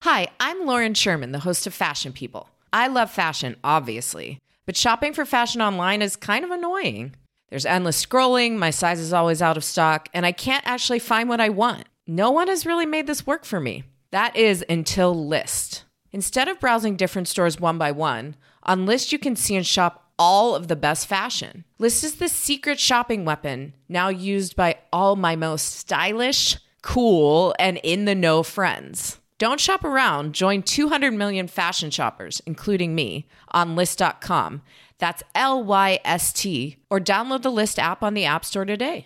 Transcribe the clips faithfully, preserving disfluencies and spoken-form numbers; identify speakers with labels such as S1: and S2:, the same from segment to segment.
S1: Hi, I'm Lauren Sherman, the host of Fashion People. I love fashion, obviously, but shopping for fashion online is kind of annoying. There's endless scrolling, my size is always out of stock, and I can't actually find what I want. No one has really made this work for me. That is until Lyst. Instead of browsing different stores one by one, on Lyst you can see and shop all of the best fashion. Lyst is the secret shopping weapon, now used by all my most stylish, cool, and in-the-know friends. Don't shop around. Join two hundred million fashion shoppers, including me, on Lyst dot com. That's L Y S T. Or download the Lyst app on the App Store today.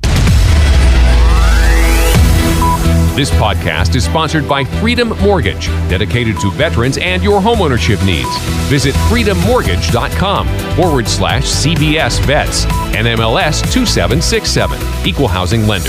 S2: This podcast is sponsored by Freedom Mortgage, dedicated to veterans and your homeownership needs. Visit freedom mortgage dot com forward slash C B S Vets. N M L S two seven six seven. Equal housing lender.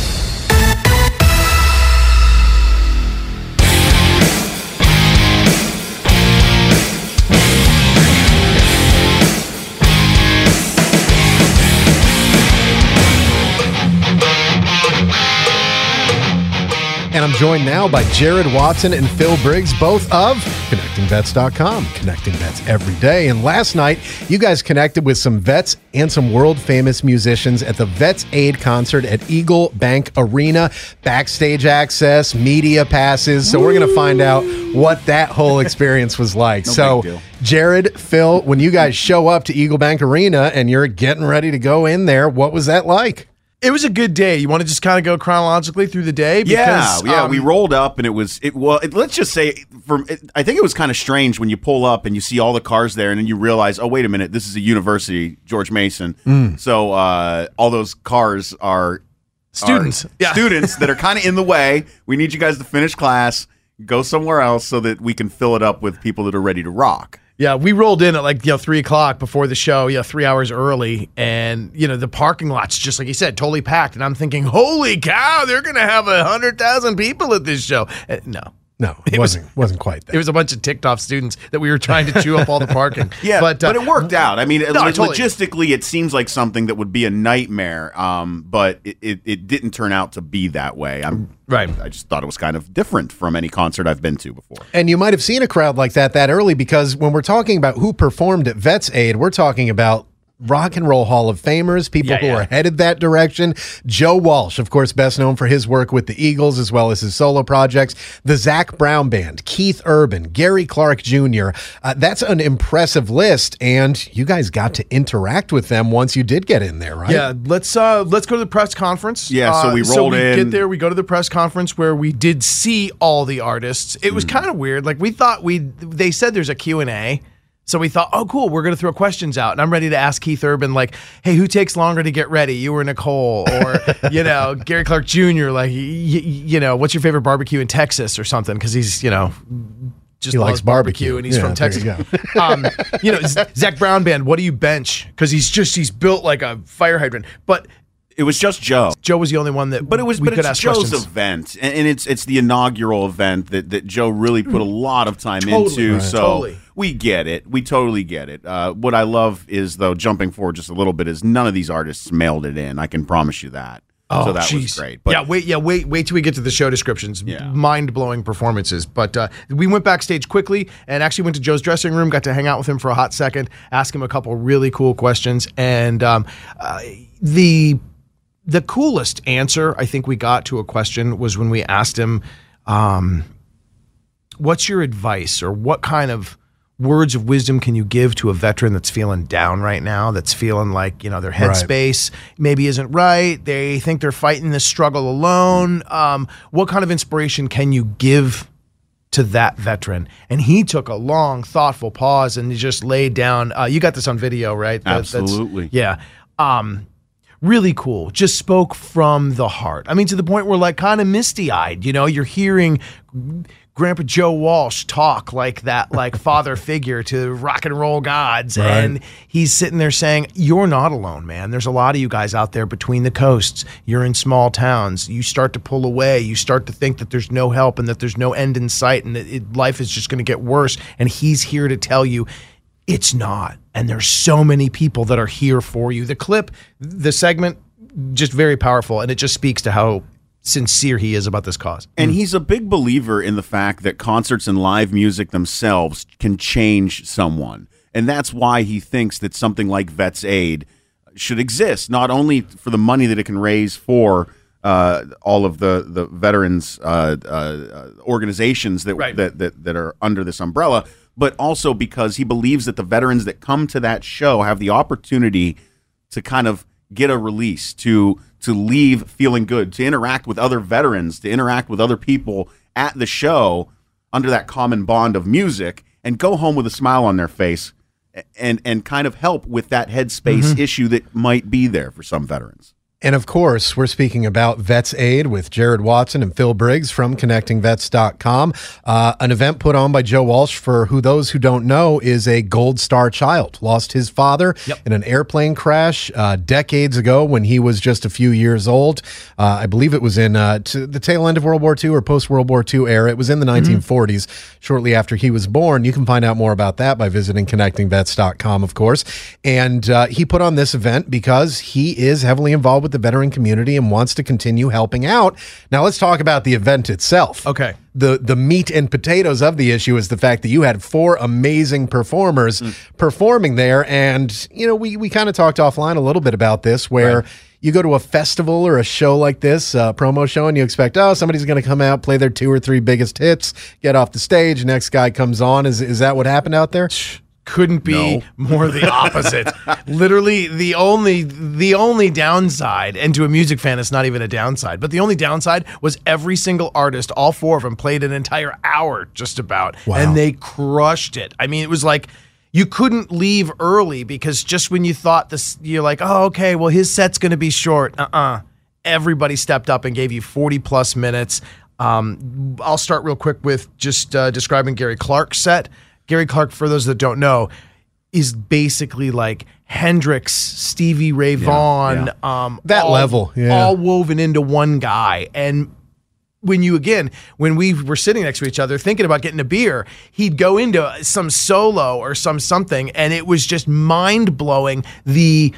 S3: And I'm joined now by Jared Watson and Phil Briggs, both of connecting vets dot com, connecting vets every day. And last night, you guys connected with some vets and some world-famous musicians at the Vets Aid concert at Eagle Bank Arena. Backstage access, media passes. So we're going to find out what that whole experience was like.
S4: No
S3: so,
S4: big deal.
S3: Jared, Phil, when you guys show up to Eagle Bank Arena and you're getting ready to go in there, what was that like?
S5: It was a good day. You want to just kind of go chronologically through the day?
S4: Because, yeah, yeah. Um, we rolled up, and it was it. Well, it, let's just say, from it, I think it was kind of strange when you pull up and you see all the cars there, and then you realize, oh, wait a minute, this is a university, George Mason. Mm. So uh, all those cars are
S5: students,
S4: are
S5: yeah.
S4: students that are kind of in the way. We need you guys to finish class, go somewhere else, so that we can fill it up with people that are ready to rock.
S5: Yeah, we rolled in at like, you know, three o'clock before the show, you know, three hours early. And, you know, the parking lot's just like you said, totally packed. And I'm thinking, holy cow, they're going to have one hundred thousand people at this show. Uh, no.
S3: No, it, it wasn't was, wasn't quite that.
S5: It was a bunch of ticked off students that we were trying to chew up all the parking.
S4: yeah,
S5: but, uh,
S4: but it worked out. I mean,
S5: no,
S4: lo-
S5: totally.
S4: logistically, it seems like something that would be a nightmare, um, but it, it, it didn't turn out to be that way. I'm,
S5: right.
S4: I just thought it was kind of different from any concert I've been to before.
S3: And you might have seen a crowd like that that early, because when we're talking about who performed at Vets Aid, we're talking about Rock and Roll Hall of Famers, people
S5: yeah,
S3: who
S5: yeah.
S3: are headed that direction. Joe Walsh, of course, best known for his work with the Eagles as well as his solo projects. The Zac Brown Band, Keith Urban, Gary Clark Junior Uh, that's an impressive list, and you guys got to interact with them once you did get in there, right?
S5: Yeah, let's uh, let's go to the press conference.
S4: Yeah, so we
S5: uh,
S4: rolled
S5: so we
S4: in.
S5: get there, we go to the press conference where we did see all the artists. It was mm. kind of weird. Like we thought we, they said there's a Q and A. So we thought, oh, cool, we're going to throw questions out. And I'm ready to ask Keith Urban, like, hey, who takes longer to get ready, you or Nicole? Or, you know, Gary Clark Junior, like, y- y- you know, what's your favorite barbecue in Texas or something? Because he's, you know, just
S3: he
S5: loves
S3: likes barbecue.
S5: barbecue and he's
S3: yeah,
S5: from Texas.
S3: You,
S5: um, you know, Zac Brown Band, what do you bench? Because he's just, he's built like a fire hydrant. But
S4: it was just Joe.
S5: Joe was the only one that
S4: but it was
S5: we
S4: but
S5: could
S4: it's
S5: ask
S4: Joe's
S5: questions.
S4: event, and, and it's it's the inaugural event that, that Joe really put a lot of time
S5: totally,
S4: into.
S5: right.
S4: So
S5: totally.
S4: we get it. We totally get it. Uh, what I love is, though, jumping forward just a little bit, is none of these artists mailed it in. I can promise you that.
S5: Oh,
S4: so that
S5: geez.
S4: was great. But
S5: yeah, wait, yeah, wait, wait till we get to the show descriptions.
S4: Yeah.
S5: Mind-blowing performances. But uh, we went backstage quickly and actually went to Joe's dressing room, got to hang out with him for a hot second, ask him a couple really cool questions. And um, uh, the the coolest answer I think we got to a question was when we asked him, um, what's your advice, or what kind of words of wisdom can you give to a veteran that's feeling down right now, that's feeling like, you know, their headspace right. maybe isn't right, they think they're fighting this struggle alone. Um, what kind of inspiration can you give to that veteran? And he took a long, thoughtful pause and he just laid down. Uh, you got this on video, right? That,
S4: Absolutely.
S5: Yeah. Um, really cool. Just spoke from the heart. I mean, to the point where, like, kind of misty-eyed, you know, you're hearing Grandpa Joe Walsh talk like that, like father figure to rock and roll gods.
S3: Right.
S5: And he's sitting there saying, you're not alone, man. There's a lot of you guys out there between the coasts. You're in small towns. You start to pull away. You start to think that there's no help and that there's no end in sight and that it, life is just going to get worse. And he's here to tell you it's not. And there's so many people that are here for you. The clip, the segment, just very powerful. And it just speaks to how sincere he is about this cause.
S4: And he's a big believer in the fact that concerts and live music themselves can change someone. And that's why he thinks that something like Vets Aid should exist, not only for the money that it can raise for uh, all of the, the veterans uh, uh, organizations that,
S5: Right.
S4: that, that, that are under this umbrella, but also because he believes that the veterans that come to that show have the opportunity to kind of get a release, to to leave feeling good, to interact with other veterans, to interact with other people at the show under that common bond of music, and go home with a smile on their face and and kind of help with that headspace
S5: Mm-hmm.
S4: issue that might be there for some veterans.
S3: And of course, we're speaking about Vets Aid with Jared Watson and Phil Briggs from connecting vets dot com, uh, an event put on by Joe Walsh for who those who don't know is a Gold Star child. Lost his father
S5: Yep.
S3: in an airplane crash uh, decades ago when he was just a few years old. Uh, I believe it was in uh, to the tail end of World War Two or post-World War Two era. It was in the nineteen forties, shortly after he was born. You can find out more about that by visiting connecting vets dot com, of course. And uh, he put on this event because he is heavily involved with the veteran community and wants to continue helping out. Now let's talk about the event itself.
S5: Okay.
S3: The the meat and potatoes of the issue is the fact that you had four amazing performers
S5: Mm.
S3: performing there. And, you know, we, we kind of talked offline a little bit about this where
S5: Right.
S3: you go to a festival or a show like this, a promo show, and you expect, oh, somebody's going to come out, play their two or three biggest hits, get off the stage, next guy comes on. Is, is that what happened out there?
S5: Couldn't be
S4: No.
S5: more the opposite. Literally, the only the only downside, and to a music fan, it's not even a downside, but the only downside was every single artist, all four of them, played an entire hour just about,
S3: Wow.
S5: and they crushed it. I mean, it was like you couldn't leave early because just when you thought this, you're like, oh, okay, well, his set's going to be short. Uh-uh. Everybody stepped up and gave you forty plus minutes. Um, I'll start real quick with just uh, describing Gary Clark's set. Gary Clark, for those that don't know, is basically like Hendrix, Stevie Ray Vaughan, um,
S3: That
S5: all-
S3: level, yeah.
S5: all woven into one guy. And when you, again, when we were sitting next to each other thinking about getting a beer, he'd go into some solo or some something, and it was just mind blowing the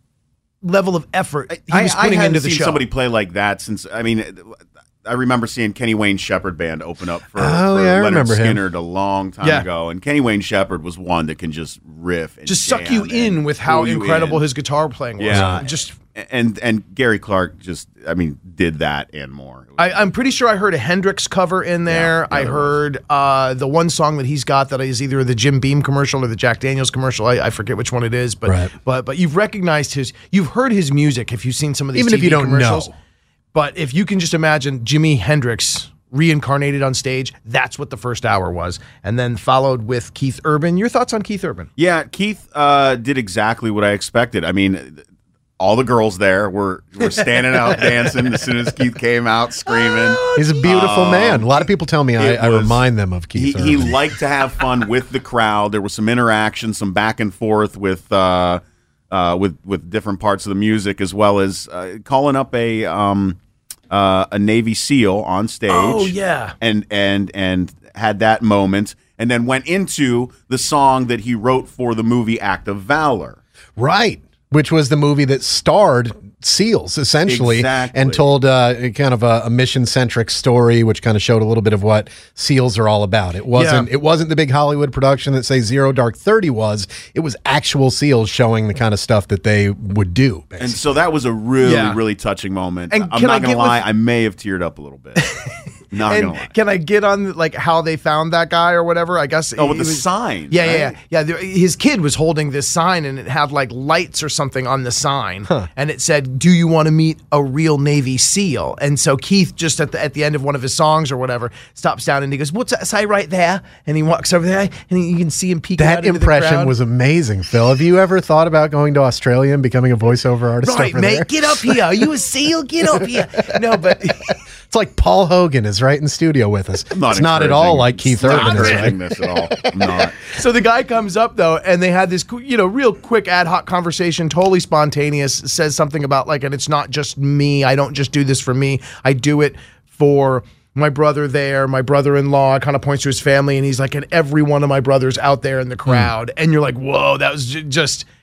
S5: level of effort he
S4: I,
S5: was
S4: I
S5: putting
S4: hadn't
S5: into the
S4: seen
S5: show.
S4: somebody play like that since, I mean, I remember seeing Kenny Wayne Shepherd Band open up for,
S3: Oh,
S4: for
S3: yeah, I
S4: Leonard
S3: remember him.
S4: Skinner a long time
S5: Yeah.
S4: ago. And Kenny Wayne Shepherd was one that can just riff and
S5: just suck you
S4: jam
S5: in
S4: and
S5: with how
S4: pull you
S5: incredible
S4: in.
S5: his guitar playing was.
S4: Yeah.
S5: Just
S4: And and Gary Clark just, I mean, did that and more. It was-
S5: I, I'm pretty sure I heard a Hendrix cover in there.
S4: Yeah,
S5: I
S4: there
S5: heard uh, the one song that he's got that is either the Jim Beam commercial or the Jack Daniels commercial. I, I forget which one it is, but
S3: Right.
S5: but but you've recognized his, you've heard his music if you've seen some of these
S3: Even
S5: T
S3: if
S5: V
S3: you don't
S5: commercials.
S3: know.
S5: But if you can just imagine Jimi Hendrix reincarnated on stage, that's what the first hour was, and then followed with Keith Urban. Your thoughts on Keith Urban?
S4: Yeah, Keith uh, did exactly what I expected. I mean, all the girls there were, were standing out dancing as soon as Keith came out screaming.
S3: He's a beautiful man. A lot of people tell me I,
S4: it
S3: I
S4: was-
S3: remind them of
S4: He,
S3: Keith
S4: he
S3: Urban.
S4: liked to have fun with the crowd. There was some interaction, some back and forth with uh, uh, with with different parts of the music, as well as uh, calling up a um, uh, a Navy SEAL on stage.
S5: Oh, yeah.
S4: and and and had that moment, and then went into the song that he wrote for the movie Act of Valor.
S3: Right. Which was the movie that starred SEALs, essentially,
S4: Exactly.
S3: and told uh, a kind of a, a mission-centric story, which kind of showed a little bit of what SEALs are all about. It wasn't
S5: Yeah.
S3: it wasn't the big Hollywood production that, say, Zero Dark Thirty was. It was actual SEALs showing the kind of stuff that they would do, basically.
S4: And so that was a really,
S5: Yeah.
S4: really touching moment.
S5: And
S4: I'm
S5: can I
S4: not going
S5: get
S4: to lie,
S5: with-
S4: I may have teared up a little bit. Not
S5: And
S4: going to lie.
S5: can I get on like how they found that guy or whatever? I guess.
S4: Oh, with
S5: it
S4: the
S5: was-
S4: sign.
S5: Yeah, yeah,
S4: right?
S5: yeah, yeah. There, his kid was holding this sign, and it had like lights or something on the sign, and it said, "Do you want to meet a real Navy SEAL?" And so Keith, just at the at the end of one of his songs or whatever, stops down and he goes, "What's that say right there?" And he walks over there, and he, you can see him peeking out
S3: That
S5: into the
S3: impression
S5: crowd.
S3: was amazing, Phil. Have you ever thought about going to Australia and becoming a voiceover artist
S5: right,
S3: over
S5: mate.
S3: there?
S5: Get up here. Are you a SEAL? Get up here. No, but
S3: It's like Paul Hogan is right in the studio with us.
S4: I'm not
S3: it's not at all
S4: encouraging-
S3: like Keith
S4: not
S3: Urban is,
S4: encouraging
S3: right?
S4: this at all. I'm not.
S5: so the guy comes up though, and they had this, you know, real quick ad hoc conversation, totally spontaneous. Says something about like, and it's not just me. I don't just do this for me. I do it for my brother there, my brother-in-law. Kind of points to his family, and he's like, and every one of my brothers out there in the crowd. And you're like, whoa, that was j- just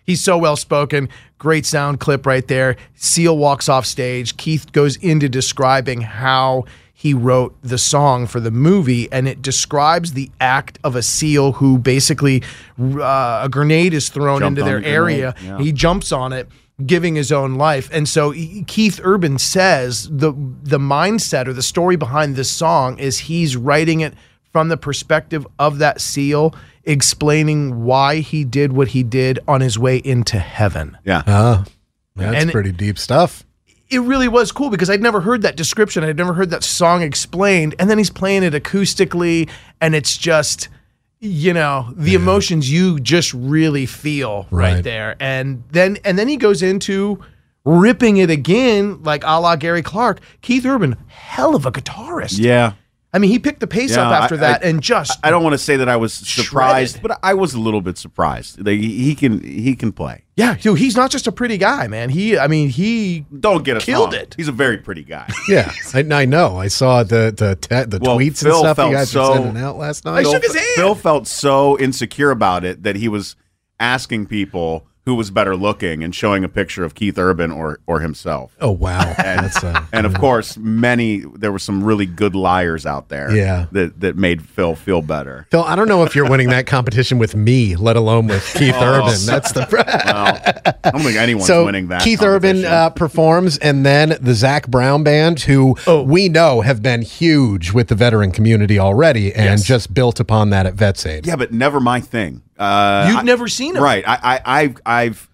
S5: He's so well spoken. Great sound clip right there. Seal walks off stage. Keith goes into describing how he wrote the song for the movie, and it describes the act of a SEAL who basically uh, a grenade is thrown
S4: Jumped
S5: into their
S4: on the
S5: area.
S4: grenade, yeah.
S5: He jumps on it, giving his own life. And so Keith Urban says the the mindset or the story behind this song is he's writing it from the perspective of that SEAL, explaining why he did what he did on his way into heaven.
S4: Yeah.
S3: Oh, that's
S5: And-
S3: pretty deep stuff.
S5: It really was cool because I'd never heard that description. I'd never heard that song explained. And then he's playing it acoustically, and it's just, you know, the yeah. emotions you just really feel right. right there. And then and then he goes into ripping it again, like a la Gary Clark. Keith Urban, hell of a guitarist.
S4: Yeah.
S5: I mean, he picked the pace
S4: Yeah,
S5: up after
S4: I-
S5: that
S4: I-
S5: and just
S4: I don't want to say that I was surprised,
S5: shredded.
S4: but I was a little bit surprised. Like, he he can he can play.
S5: yeah, dude, he's not just a pretty guy, man. He, I mean, he
S4: Don't get us
S5: Killed
S4: wrong.
S5: it.
S4: He's a very pretty guy.
S3: Yeah, I, I know. I saw the the te- the
S4: Well,
S3: tweets
S4: Phil
S3: and stuff
S4: felt
S3: you guys
S4: so-
S3: were sending out last night.
S5: I shook
S4: Phil,
S5: his hand.
S4: Phil felt so insecure about it that he was asking people who was better looking and showing a picture of Keith Urban or or himself.
S3: Oh wow, that's uh,
S4: And of course, many there were some really good liars out there.
S3: Yeah.
S4: that that made Phil feel better.
S3: Phil. I don't know if you're winning that competition with me, let alone with Keith Urban. That's the
S4: Well, I don't think anyone's
S3: so
S4: winning that.
S3: Keith Urban
S4: competition.
S3: uh, performs, and then the Zach Brown Band, who
S5: Oh.
S3: we know have been huge with the veteran community already, and
S5: Yes.
S3: just built upon that at VetsAid.
S4: yeah, but never my thing. Uh,
S5: You've
S4: I-
S5: never seen him.
S4: right? I, I, I've, I've,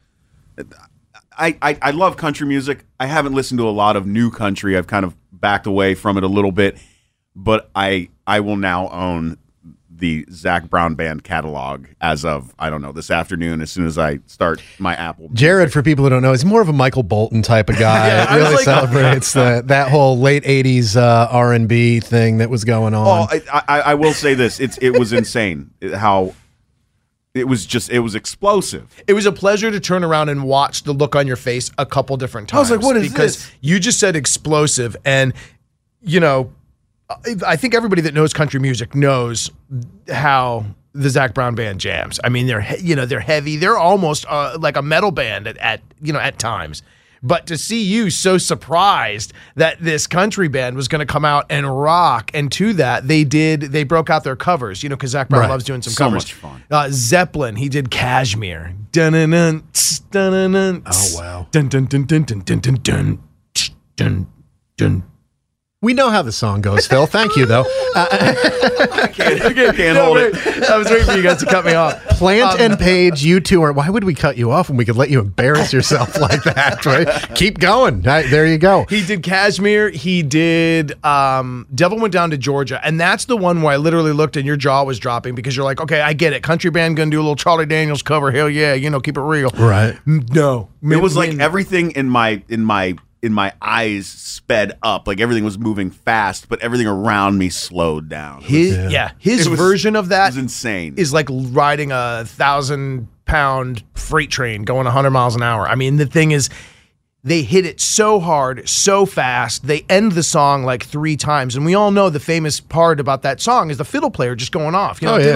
S4: I, I, I love country music. I haven't listened to a lot of new country. I've kind of backed away from it a little bit, but I, I will now own the Zach Brown Band catalog as of I don't know this afternoon. As soon as I start my Apple.
S3: Jared, for people who don't know, is more of a Michael Bolton type of guy.
S5: Yeah, I was
S3: really
S5: like-
S3: celebrates the, that whole late eighties uh, R and B thing that was going on.
S4: Oh, I, I, I will say this: it's it was insane how it was just it was explosive.
S5: It was a pleasure to turn around and watch the look on your face a couple different times.
S4: I was like, what is
S5: because
S4: this?
S5: you just said explosive, and you know, I- I think everybody that knows country music knows how the Zach Brown Band jams. I mean, they're he- you know they're heavy. They're almost uh, like a metal band at, at you know at times. But to see you so surprised that this country band was going to come out and rock, and to that they did, they broke out their covers, you know, because Zach Brown
S3: Right.
S5: loves doing some
S4: So
S5: covers.
S4: much fun.
S5: Uh, Zeppelin, he did Kashmir. Dun-dun-dun, tss, dun-dun-dun, tss,
S3: Oh, wow.
S5: Dun dun dun dun dun dun dun dun tsh, dun dun.
S3: We know how the song goes, Phil. Thank you, though.
S4: I can't, I can't
S5: No,
S4: hold
S5: wait,
S4: it.
S5: I was waiting for you guys to cut me off.
S3: Plant
S5: Um,
S3: and Page, you two are. Why would we cut you off when we could let you embarrass yourself like that? Right? Keep going. Right, there you go.
S5: He did Kashmir. He did um, Devil Went Down to Georgia. And that's the one where I literally looked and your jaw was dropping because you're like, okay, I get it. Country band going to do a little Charlie Daniels cover. Hell yeah. You know, keep it real.
S3: Right.
S5: No.
S4: It was like
S5: When-
S4: everything in my in my in my eyes sped up. Like everything was moving fast, but everything around me slowed down. It was-
S5: His, yeah. his
S4: It was-
S5: version of
S4: it
S5: that
S4: was insane.
S5: is like riding a thousand pound freight train going one hundred miles an hour. I mean, the thing is, they hit it so hard, so fast. They end the song like three times. And we all know the famous part about that song is the fiddle player just going off. You know?
S3: Oh, yeah.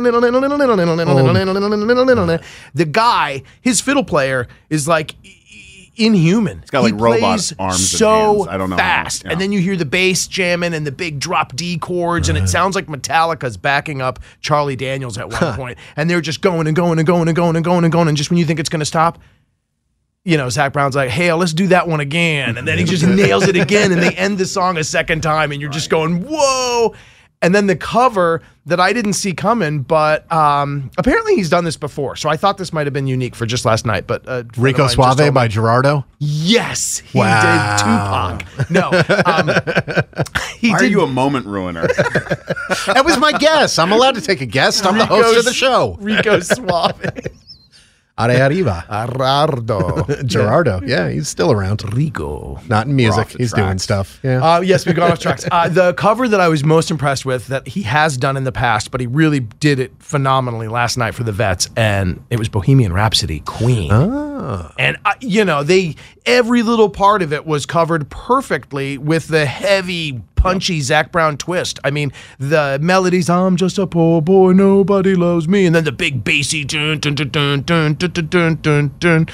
S5: The guy, his fiddle player is like inhuman. He's
S4: got, like,
S5: he
S4: robot
S5: plays
S4: arms and
S5: so
S4: hands. I don't know.
S5: fast.
S4: Yeah.
S5: And then you hear the bass jamming and the big drop D chords, and it sounds like Metallica's backing up Charlie Daniels at one point. And they're just going and going and going and going and going and going. And just when you think it's going to stop, you know, Zach Brown's like, hey, let's do that one again. And then he just nails it again. And they end the song a second time. And you're just going, whoa. And then the cover that I didn't see coming, but um, apparently he's done this before. So I thought this might have been unique for just last night. But uh,
S3: Rico Suave by Gerardo.
S5: Yes, he
S3: Wow.
S5: did Tupac. No, um, he
S4: Why are
S5: did
S4: you a moment ruiner?
S3: That was my guess. I'm allowed to take a guess. I'm the host of the show.
S5: Rico Suave.
S3: Are arriba.
S5: Arardo.
S3: Gerardo. Yeah, he's still around.
S5: Rico.
S3: Not in music.
S4: off the
S3: He's doing
S4: tracks.
S3: stuff. Yeah.
S5: Uh, yes, we've gone off tracks. Uh, the cover that I was most impressed with that he has done in the past, but he really did it phenomenally last night for the Vets, and it was Bohemian Rhapsody, Queen. And, uh, you know, they every little part of it was covered perfectly with the heavy, punchy Zac Brown twist. I mean, the melodies, I'm just a poor boy, nobody loves me. And then the big bassy dun, dun, dun, dun, dun, dun, dun, dun, dun, dun.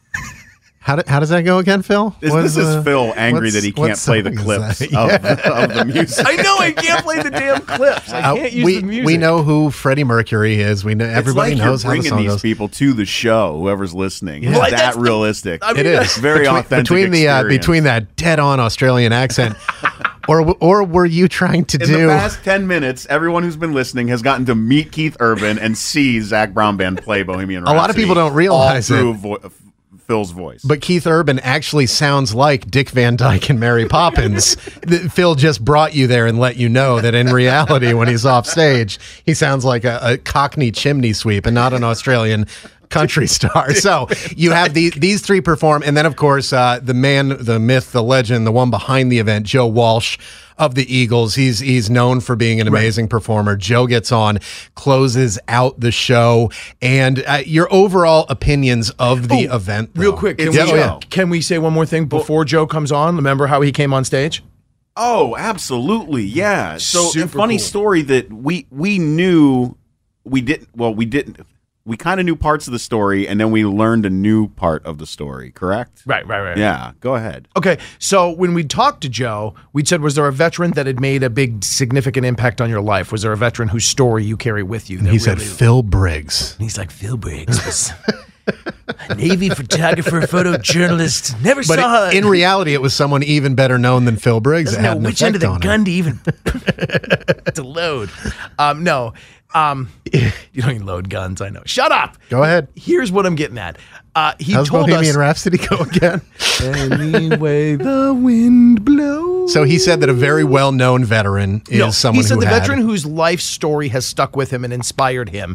S3: How, do, how does that go again, Phil?
S4: This,
S3: What
S4: this
S3: is,
S4: is
S3: uh,
S4: Phil angry
S3: what's-
S4: that he
S3: what
S4: can't play the
S3: song is
S4: clips
S3: that?
S4: of, of the music.
S5: I know, I can't play the damn clips. I
S3: Uh,
S5: can't use
S3: we,
S5: the music.
S3: we know who Freddie Mercury is. We know everybody
S4: it's like
S3: knows
S4: you're
S3: how the
S4: bringing
S3: song
S4: these
S3: goes.
S4: people to the show. Whoever's listening, it's
S5: Well,
S4: that
S5: that's the-
S4: realistic.
S5: I mean,
S3: It is
S4: very
S3: between,
S4: authentic
S3: between the uh,
S4: experience.
S3: between that dead-on Australian accent, or or were you trying to
S4: In
S3: do?
S4: the past ten minutes, everyone who's been listening has gotten to meet Keith Urban and see Zac Brown Band play Bohemian Rhapsody.
S3: A lot of people don't realize
S4: all
S3: it.
S4: through vo- Phil's voice.
S3: But Keith Urban actually sounds like Dick Van Dyke and Mary Poppins. That Phil just brought you there and let you know that in reality, when he's off stage, he sounds like a, a Cockney chimney sweep and not an Australian country star. So you have these these three perform, and then of course uh, the man, the myth, the legend, the one behind the event, Joe Walsh of the Eagles. He's he's known for being an amazing right. performer. Joe gets on, closes out the show, and uh, your overall opinions of the
S5: oh,
S3: event. Though.
S5: Real quick, can
S4: It's
S5: we,
S4: Joe. Yeah.
S5: can we say one more thing before Joe comes on? Remember how he came on stage?
S4: Oh, absolutely, yeah. So
S5: Super
S4: a funny
S5: cool.
S4: story that we we knew we didn't. Well, we didn't. We kind of knew parts of the story, and then we learned a new part of the story. Correct?
S5: Right, right, right.
S4: Yeah. Go ahead.
S5: Okay, so when we talked to Joe, we said, was there a veteran that had made a big, significant impact on your life? Was there a veteran whose story you carry with you? That
S3: He said
S5: really-
S3: Phil Briggs.
S5: He's like, Phil Briggs was a Navy photographer, photojournalist. Never
S3: But
S5: saw
S3: it, in reality, it was someone even better known than Phil Briggs that
S5: doesn't
S3: had
S5: know
S3: an
S5: which end of
S3: effect
S5: the
S3: on
S5: gun
S3: him.
S5: to even to load. Um, no, um, you don't even load guns. I know. Shut up.
S3: Go ahead.
S5: Here's what I'm getting at. Uh, he
S3: How's
S5: told
S3: Bohemian
S5: us
S3: Rhapsody go again?
S5: any way the wind blows.
S3: So he said that a very well-known veteran is
S5: No,
S3: someone
S5: he said
S3: who
S5: the
S3: had,
S5: veteran whose life story has stuck with him and inspired him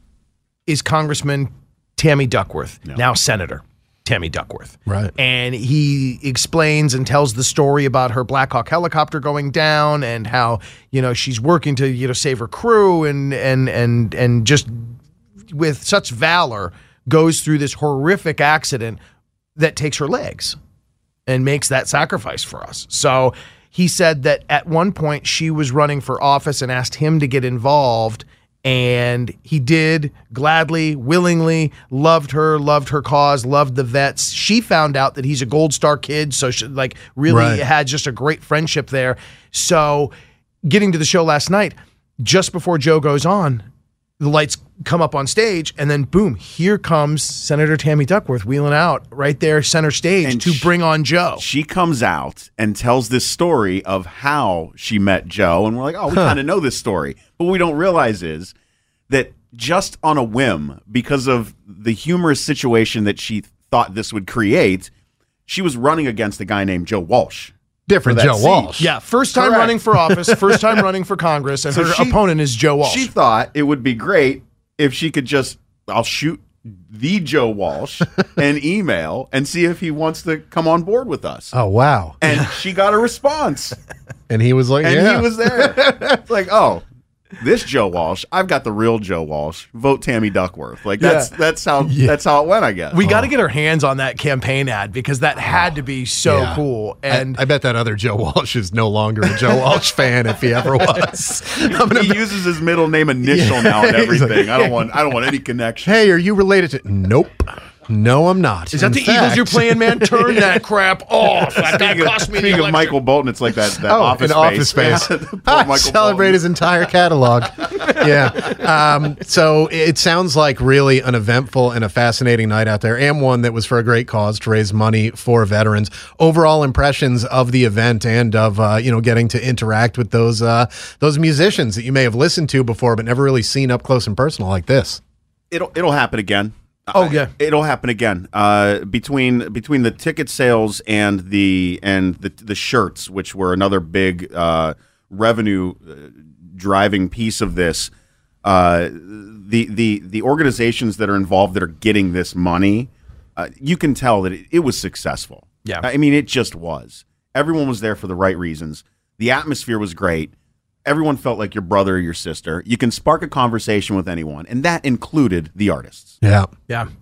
S5: is Congressman Tammy Duckworth, now Senator Tammy Duckworth.
S3: Right.
S5: And he explains and tells the story about her Black Hawk helicopter going down and how, you know, she's working to, you know, save her crew and and and and just with such valor goes through this horrific accident that takes her legs and makes that sacrifice for us. So he said that at one point she was running for office and asked him to get involved, and he did gladly, willingly, loved her, loved her cause, loved the vets. She found out that he's a Gold Star kid, so she like really
S3: Right.
S5: had just a great friendship there. So getting to the show last night, just before Joe goes on, the lights come up on stage, and then boom, here comes Senator Tammy Duckworth wheeling out right there center stage
S4: And
S5: to
S4: sh-
S5: bring on Joe.
S4: She comes out and tells this story of how she met Joe, and we're like, oh, we kind of know this story. But what we don't realize is that just on a whim, because of the humorous situation that she thought this would create, she was running against a guy named Joe Walsh.
S3: different
S4: for that
S3: Joe
S4: seat.
S3: Walsh.
S5: Yeah, first time
S4: Correct.
S5: running for office, first time running for Congress, and
S4: So
S5: her
S4: she-
S5: opponent is Joe Walsh.
S4: She thought it would be great if she could just, I'll shoot the Joe Walsh an email and see if he wants to come on board with us.
S3: Oh wow!
S4: And she got a response.
S3: And he was like,
S4: And
S3: "Yeah."
S4: he was there. It's like, oh, this Joe Walsh, I've got the real Joe Walsh. Vote Tammy Duckworth. Like that's
S5: Yeah.
S4: that's how that's how it went, I guess.
S5: we got to get our hands on that campaign ad because that had to be so
S3: Yeah.
S5: cool.
S3: I-
S5: And
S3: I, bet that other Joe Walsh is no longer a Joe Walsh fan if he ever was. I'm gonna
S4: he uses his middle name initial now and
S3: He's like,
S4: everything. I don't want I don't want any connection.
S3: Hey, are you related to? Nope. No, I'm not.
S5: is that
S3: In
S5: the Eagles
S3: fact-
S5: you're playing, man? Turn that crap off. That guy
S4: Speaking of,
S5: cost me the
S4: speaking of
S5: election.
S4: Michael Bolton, it's like that, that
S3: Oh,
S4: office
S3: an office
S4: space.
S3: space.
S4: Poor
S3: I
S4: Michael
S3: celebrate
S4: Bolton.
S3: his entire catalog. yeah. Um, so it sounds like really an eventful and a fascinating night out there, and one that was for a great cause to raise money for veterans. Overall impressions of the event and of uh, you know getting to interact with those uh, those musicians that you may have listened to before but never really seen up close and personal like this.
S4: It'll it'll happen again.
S5: Oh,
S4: I-
S5: yeah.
S4: it'll happen again. Uh, between between the ticket sales and the and the the shirts, which were another big uh, revenue uh, driving piece of this. Uh, the the the organizations that are involved that are getting this money, uh, you can tell that it, it was successful.
S5: Yeah.
S4: I mean, it just was. Everyone was there for the right reasons. The atmosphere was great. Everyone felt like your brother or your sister. You can spark a conversation with anyone, and that included the artists.
S3: Yeah.
S5: Yeah.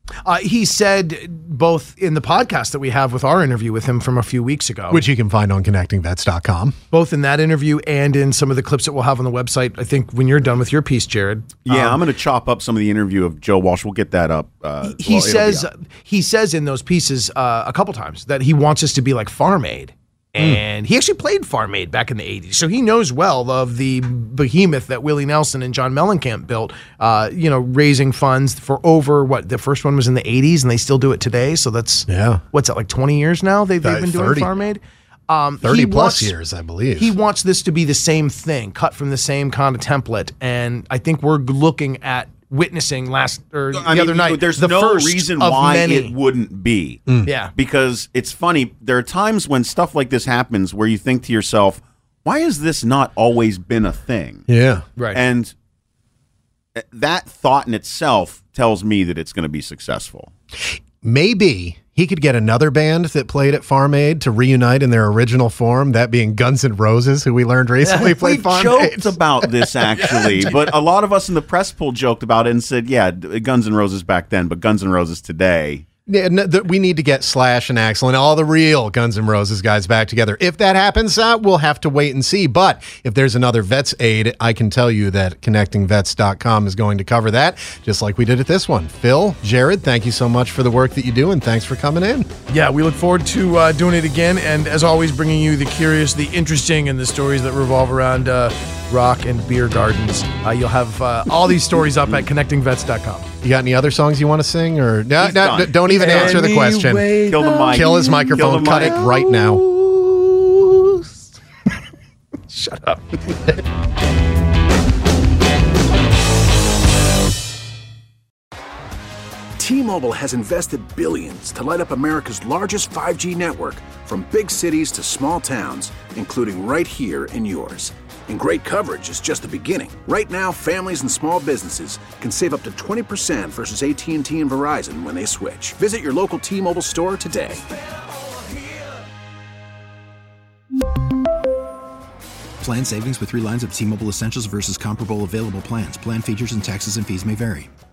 S5: Uh, he said both in the podcast that we have with our interview with him from a few weeks ago,
S3: Which you can find on connecting vets dot com.
S5: both in that interview and in some of the clips that we'll have on the website. I think when you're done with your piece, Jared.
S4: Yeah,
S5: um,
S4: I'm going to chop up some of the interview of Joe Walsh. We'll get that up. Uh,
S5: he
S4: well, it'll be
S5: says
S4: up.
S5: he says in those pieces uh, a couple times that he wants us to be like Farm Aid. And he actually played Farm Aid back in the eighties. So he knows well of the behemoth that Willie Nelson and John Mellencamp built, uh, you know, raising funds for over, what, the first one was in the eighties and they still do it today. So that's,
S3: Yeah.
S5: what's that, like twenty years now they've, they've been doing
S3: thirty.
S5: Farm Aid? Um,
S3: thirty
S5: he
S3: plus
S5: wants-
S3: years, I believe.
S5: He wants this to be the same thing, cut from the same kind of template. And I think we're looking at witnessing last, or
S4: I
S5: the
S4: mean,
S5: other night,
S4: there's
S5: the
S4: no
S5: first
S4: reason
S5: of
S4: why
S5: many.
S4: it wouldn't be.
S5: Yeah.
S4: Because it's funny, there are times when stuff like this happens where you think to yourself, why has this not always been a thing?
S3: yeah.
S5: Right.
S4: And that thought in itself tells me that it's going to be successful.
S3: Maybe he could get another band that played at Farm Aid to reunite in their original form, that being Guns N' Roses, who we learned recently
S4: We
S3: played Farm
S4: joked
S3: Aid.
S4: about this actually, but a lot of us in the press pool joked about it and said, yeah, Guns N' Roses back then, but Guns N' Roses today.
S3: Yeah, no, th- we need to get Slash and Axl and all the real Guns N' Roses guys back together. If that happens, uh, we'll have to wait and see. But if there's another Vets Aid, I can tell you that connecting vets dot com is going to cover that, just like we did at this one. Phil, Jared, thank you so much for the work that you do, and thanks for coming in.
S5: Yeah, we look forward to uh, doing it again, and as always, bringing you the curious, the interesting, and the stories that revolve around uh, rock and beer gardens. Uh, you'll have uh, all these stories up at connecting vets dot com.
S3: You got any other songs you want to sing? Or no,
S4: He's
S3: no,
S4: done.
S3: no, don't even answer the question.
S4: Kill the mic.
S3: Kill his
S4: Kill
S3: microphone.
S4: the
S3: Cut
S4: mic.
S3: it right now.
S5: Shut up.
S6: T-Mobile has invested billions to light up America's largest five G network, from big cities to small towns, including right here in yours. And great coverage is just the beginning. Right now, families and small businesses can save up to twenty percent versus A T and T and Verizon when they switch. Visit your local T-Mobile store today.
S7: Plan savings with three lines of T-Mobile Essentials versus comparable available plans. Plan features and taxes and fees may vary.